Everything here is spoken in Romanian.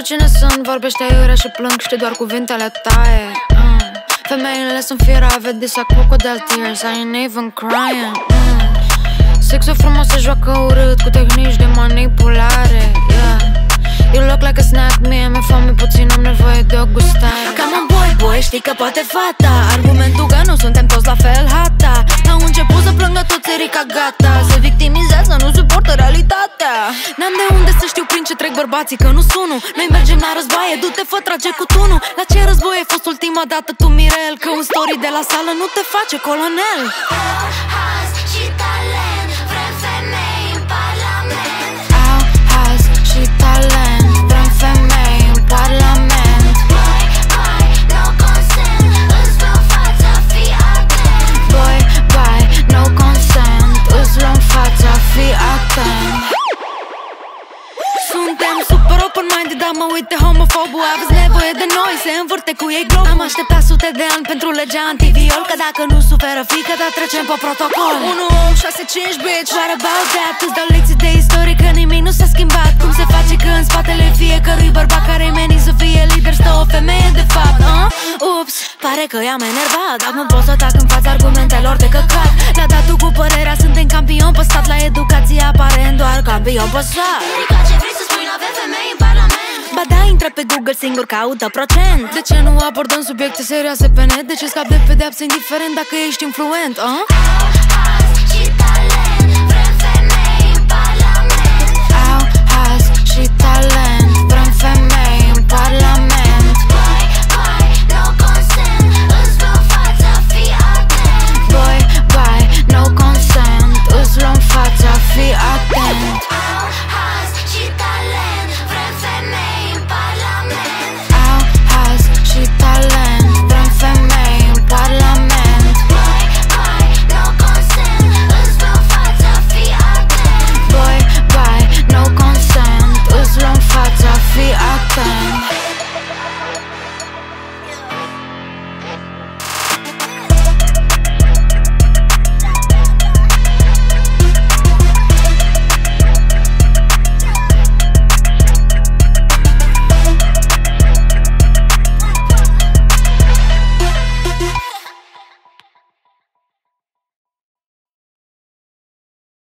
cine sunt, vorbește aiurea și plâng, știi doar cuvintele taie. Femeile sunt firave, these are crocodile tears, I ain't even crying. Sexul frumos se joacă urât cu tehnici de manipulare, yeah. You look like a snack, mie mi-e foame puțin, am nevoie de o gustare. Come on boy, știi că poate fata. Argumentul că nu suntem toți la fel, hata. Au început să plângă toți Erica gata. Se victimizează, nu suportă realitatea. N-am de unde să știu prin ce trec bărbații, că nu sunu. Noi mergem la războaie, du-te fă, trage cu tunul. La ce război ai fost ultima dată tu, Mirel? Că un story de la sală nu te face colonel. Haz și talent, vrem femei în parlament. Au haz și talent, vrem femei în parlament. Boy, no consent, îți luăm fața, fii atent. Boy, no consent, îți luăm fața, fii atent. Suntem super open-minded, dar mă uit de homofobul. Aveți nevoie de noi, se învârte cu ei globul. Am așteptat sute de ani pentru legea antiviol, că dacă nu suferă fică, dar trecem pe protocol. 1-8-6-5, bitch, what about that? Îți dau lecții de istorie, că nimic nu s-a schimbat. Cum se face că în spatele fiecărui bărbat care menit să fie lider stă o femeie de fapt, Ups, pare că i-am enervat, dar nu pot să tac în fața argumentelor de căcat. La datul cu părerea, suntem campion pe stat. La educație aparent doar campion pe stat. Rica, ce vrei să spui, n-avem femei în parlament? Ba da, intră pe Google, singur caută procent. De ce nu abordăm subiecte serioase pe net? De ce scapi de pedeapsă indiferent dacă ești influent, Haz și talent, vrem femei în parlament. Au haz și talent.